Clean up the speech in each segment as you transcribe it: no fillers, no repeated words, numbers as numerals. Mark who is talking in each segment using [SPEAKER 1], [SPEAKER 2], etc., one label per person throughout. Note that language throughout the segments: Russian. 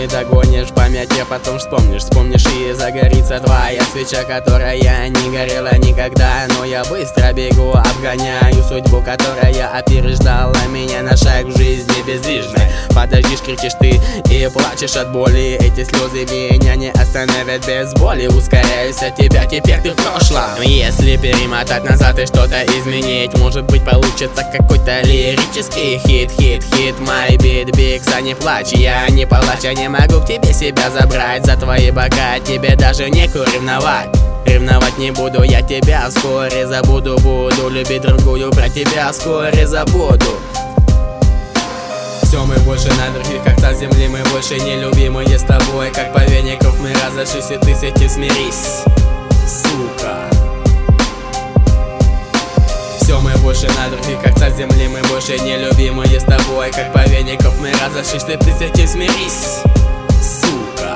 [SPEAKER 1] не догонишь, память я потом вспомнишь. Вспомнишь и загорится твоя свеча, которая не горела никогда. Но я быстро бегу, обгоняю судьбу, которая опереждала меня на шаг в жизни бездвижной. Подождишь, кричишь ты и плачешь от боли. Эти слезы меня не остановят без боли. Ускоряюсь от тебя, теперь ты в прошлом. Если перемотать назад и что-то изменить, может быть получится какой-то лирический хит. My beat big, не плачь, я не палач. Я не могу к тебе себя забрать за твои бока, тебе даже некую ревновать. Ревновать не буду, я тебя вскоре забуду. Буду любить другую, про тебя вскоре забуду. Все, мы больше на других, как та земли, мы больше не любимые с тобой. Как по веников мы разошлись, и ты с этим смирись, сука. Все, мы больше на других, как та земли, мы больше не любимые с тобой. Как по веников мы разошлись, и ты с этим смирись, сука.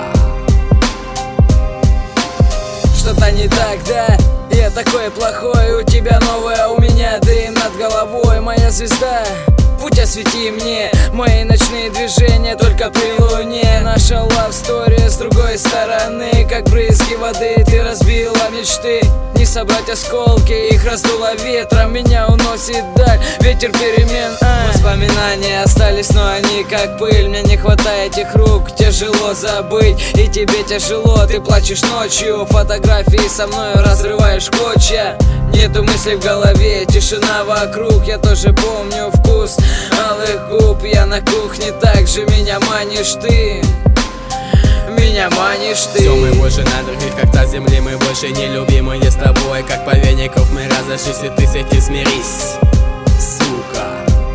[SPEAKER 2] Что-то не так, да? Я такой плохой, у тебя новая, у меня дым над головой. Моя звезда, путь освети мне, мои ночные движения только при луне. Наша love story с другой стороны, как брызги воды ты разбила мечты. Не собрать осколки, их раздуло ветром, меня уносит даль, ветер перемен. Воспоминания остались, но они как пыль. Мне не хватает этих рук, тяжело забыть. И тебе тяжело, ты плачешь ночью. Фотографии со мной разрываешь клочья. Нету мыслей в голове, тишина вокруг. Я тоже помню вкус алых губ. Я на кухне, так же меня манишь ты. Меня манишь ты.
[SPEAKER 1] Все, мы больше на других, как та земли, мы больше не любимые с тобой. Как по веников мы разошлись, и ты с этим смирись, сука.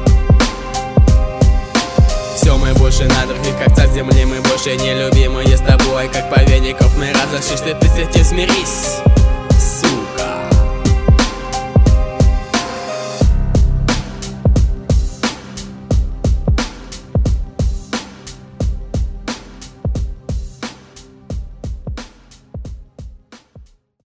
[SPEAKER 1] Все, мы больше на других, как та земли, мы больше не любимые с тобой. Как по веников мы разошлись, и ты с этим смирись.